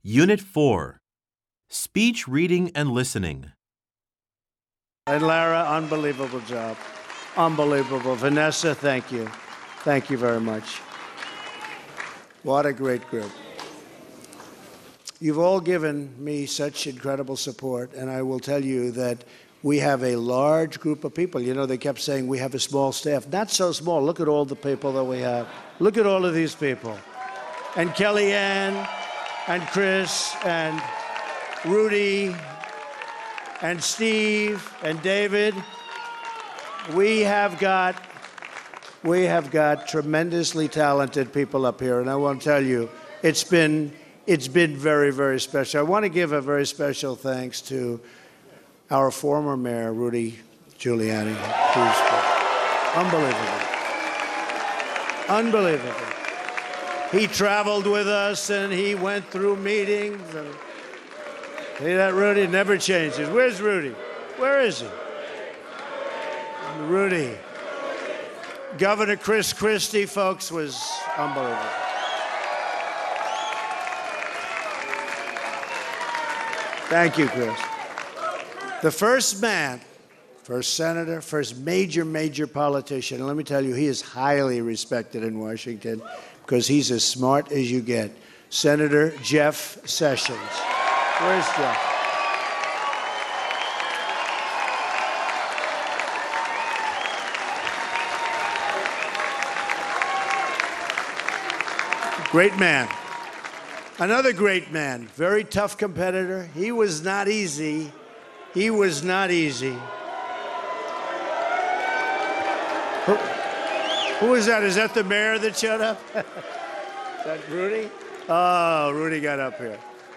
Unit 4. Speech, Reading, and Listening. And Lara, unbelievable job. Unbelievable. Vanessa, thank you. Thank you very much. What a great group. You've all given me such incredible support, and I will tell you that we have a large group of people. You know, they kept saying we have a small staff. Not so small. Look at all the people that we have. Look at all of these people. And Kellyanne, and Chris, and Rudy, and Steve, and David. We have got tremendously talented people up here, and I want to tell you, it's been very, very special. I want to give a very special thanks to our former mayor, Rudy Giuliani. Unbelievable. He traveled with us, and he went through meetings. And see that, Rudy? Never changes. Where's Rudy? Where is he? Rudy. Governor Chris Christie, folks, was unbelievable. Thank you, Chris. The first man, first senator, first major politician, and let me tell you, he is highly respected in Washington because he's as smart as you get. Senator Jeff Sessions. Where's Jeff? Great man. Another great man, very tough competitor. He was not easy. He was not easy. Who is that? Is that the mayor that showed up? Is that Rudy? Oh, Rudy got up here.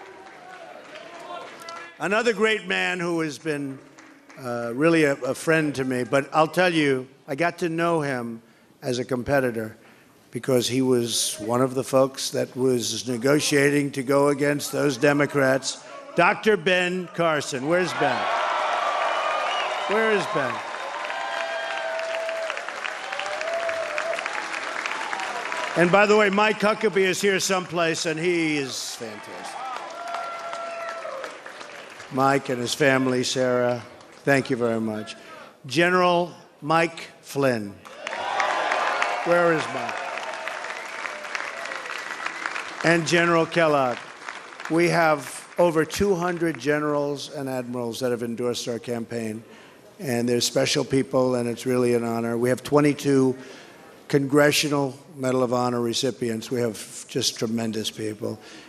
Another great man who has been really a friend to me. But I'll tell you, I got to know him as a competitor because he was one of the folks that was negotiating to go against those Democrats. Dr. Ben Carson. Where's Ben? Where is Ben? And by the way, Mike Huckabee is here someplace, and he is fantastic. Mike and his family, Sarah, thank you very much. General Mike Flynn. Where is Mike? And General Kellogg. We have over 200 generals and admirals that have endorsed our campaign, and they're special people, and it's really an honor. We have 22 Congressional Medal of Honor recipients. We have just tremendous people.